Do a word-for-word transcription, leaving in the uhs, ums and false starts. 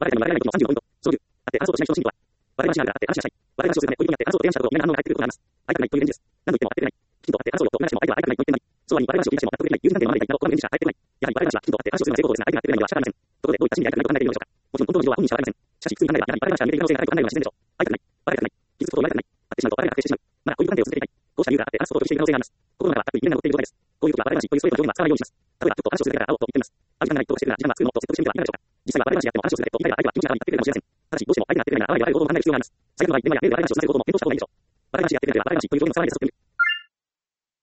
我々に我々にとってのさんじゅうのポイント。総流。あって、暗想としない人の心理とは。我々の話があって暗唱したい。我々の話をするため、ポイントにあって暗想と提案したことをみんな反応が返ってくることがあります。会いたくないという返事です。何と言っても当ててない。きちんとあって暗想力と同じも相手は会いたくないと言ってない。そうはに我々の話を聞いても納得できない。友人関係のままでいたいなど、この返事しか返ってこない。やはり我々の話はきちんとあって暗唱するような成功とですね、相手がやってくれないのは仕方ありません。ところで、どういった心理で会いたくないと考えているのでしょうか。もちろん本当の事情は本人しかわかりません。しかし、普通に考えれば、やはり我々の話は見えている可能性が高いと考えるのが自然でしょう。会いたくない。バレたくない。傷つくことを言われたくない。会ってしまうと我々が確定してしまう。まだ恋人関係を続けていない。こうした理由があって、話すことを拒否している可能性があります。心の中はたっぷり未練が残っている状態です。こういう時は我々の話というストレートな表現は使わないようにします。例えば、ちょっと話を続けたら会おうと言っています。ある時間がないとしてくるが、時間が作るのと説得してみてはいかがでしょうか。実際は我々の話やっても話をするだけと言いたいが相手は気持ちが変わりになってくれるかもしれません。ただし、どうしても相手がやってくれないなら、あわゆる我々行動を考える必要があります。最悪の場合、電話やメールで我々の話をさせることも検討した方がいいでしょう。我々の話やってくれないでは我々の話という表現をさらに誘ってみる。